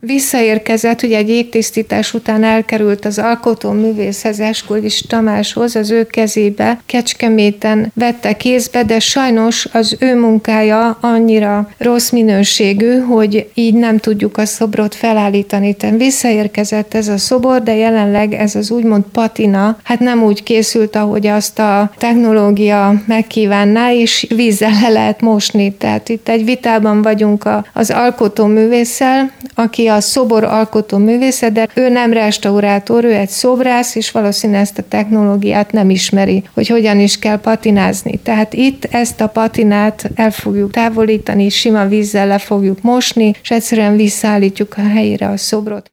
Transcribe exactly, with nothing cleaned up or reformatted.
Visszaérkezett, ugye egy jégtisztítás után elkerült az alkotóművészhez, Eskolis Tamáshoz, az ő kezébe, Kecskeméten vette kézbe, de sajnos az ő munkája annyira rossz minőségű, hogy így nem tudjuk a szobrot felállítani. Tehát visszaérkezett ez a szobor, de jelenleg ez az úgymond patina, hát nem úgy készült, ahogy azt a technológia megkívánná, és vízzel le lehet mosni. Tehát itt egy vitában vagyunk az alkotóművésszel, aki a szobor alkotó művésze, de ő nem restaurátor, ő egy szobrász, és valószínűleg ezt a technológiát nem ismeri, hogy hogyan is kell patinázni. Tehát itt ezt a patinát el fogjuk távolítani, sima vízzel le fogjuk mosni, és egyszerűen visszaállítjuk a helyére a szobrot.